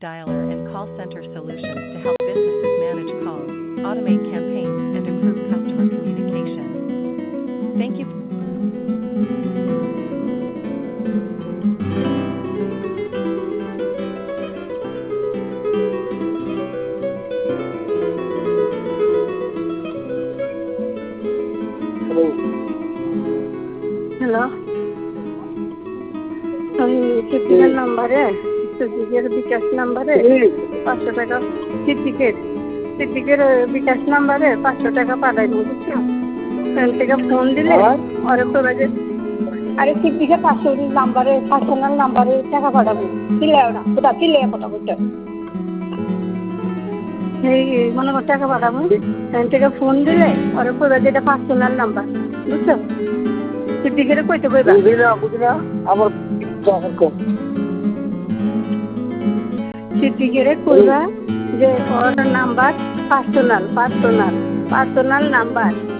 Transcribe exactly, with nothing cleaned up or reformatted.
dialer and call center solutions to help businesses manage calls, automate campaigns, and improve customer communication. Thank you. Hello. Hello, আমি সিদ্দিকের নাম্বারে সিদ্দিকের বিকাশ নাম্বারে পাঁচশো টাকা সিদ্দিকের সিদ্দিকের বিকাশ নাম্বারে পাঁচশো টাকা পাঠাইব, বুঝছো? ওখান থেকে ফোন দিলে ওরে তোরা যে আরে সিদ্দিকের পাঁচশো নাম্বারে পার্সোনাল নাম্বারে টাকা পাঠাবো, চিল্লাও না কোথা চিল্লাই কথা বলতে এই মনে কর টাকা পাঠাবো। ওখান থেকে ফোন দিলে ওরে তোরা যেটা পার্সোনাল নাম্বার, বুঝছো? সিদ্দিকের কইতে কইবা বুঝিনা আমার সিদ্দিকের কইবা যে ওর number personal personal personal number